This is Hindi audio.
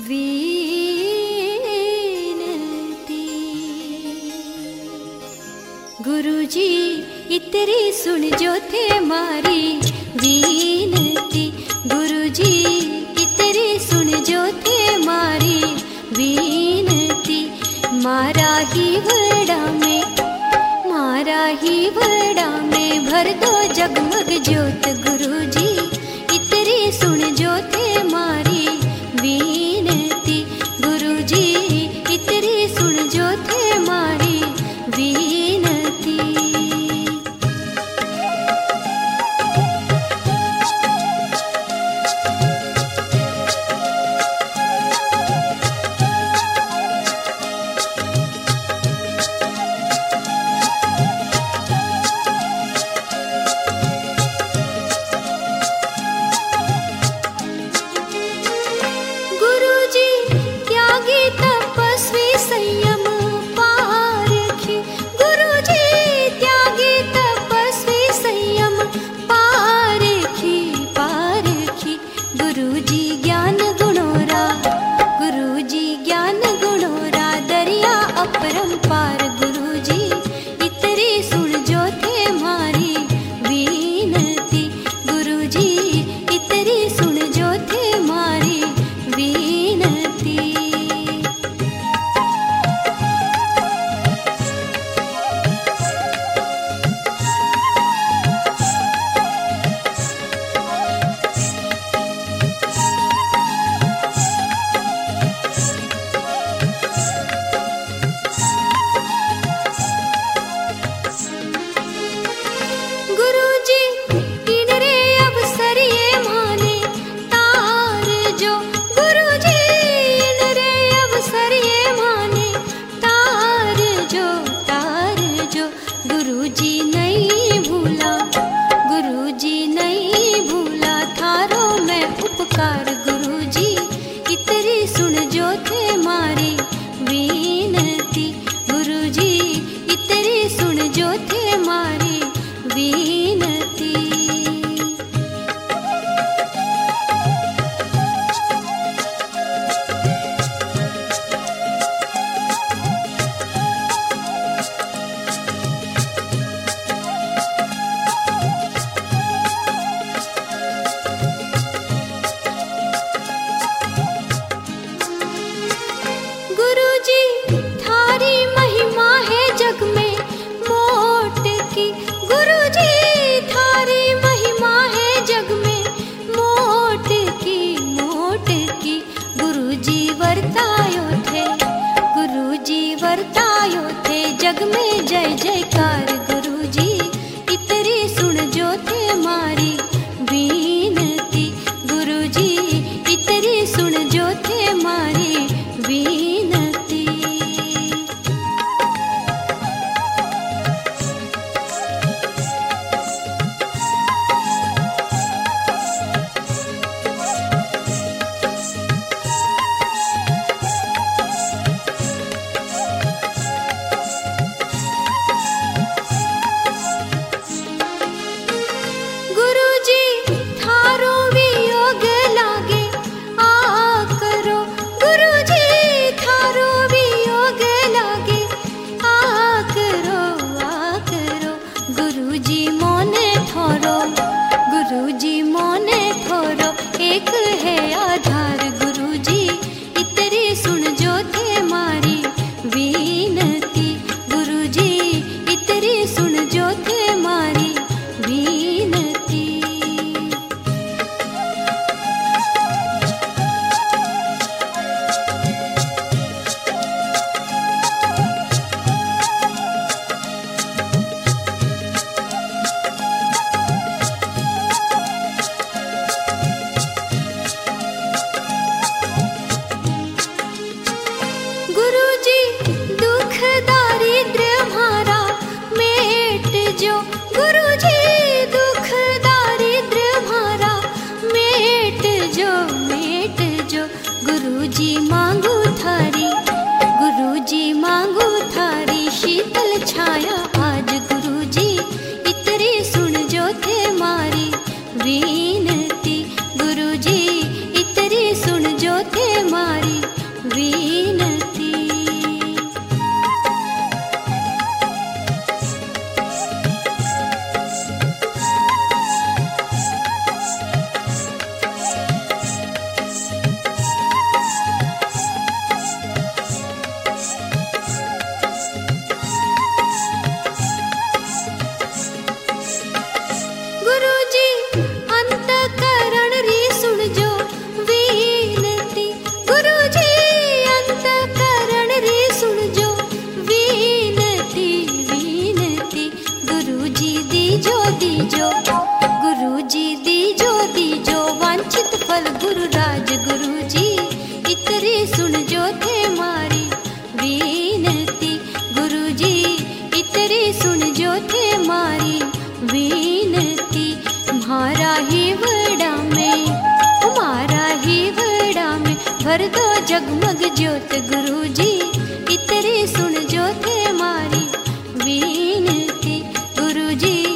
विनती। गुरुजी इतरी सुन जो थे मारी विनती। गुरुजी इतरी सुन जो थे मारी विनती। मारा ही वड़ा में भर दो जगमग ज्योत। गुरुजी इतरी सुन जो थे मारी विनती। गुरुजी इतरी सुन जो थे मारी विनती। अपरंपार। गुरुजी इतरी सुन जो थे मारी विनती। गुरुजी इतरी सुन जो थे मारी विनती। गुरुजी इतरी सुन जो थे मारी विनती। गुरुजी इतरी सुन जो थे मारी विनती। वर्तायो थे जग में जय जयकार। गुरुजी इतरी सुन जो थे मारी विनती। गुरुजी इतरी सुन जो थे मारी विनती। गुरुजी मोने थोरो एक है आधार। गुरुजी इतरी सुन जो थे मारी विनती। गुरुजी इतरी सुन जो थे मारी विनती। भर दो जगमग ज्योत गुरुजी, इतरी सुन जो थे मारी विनती गुरुजी।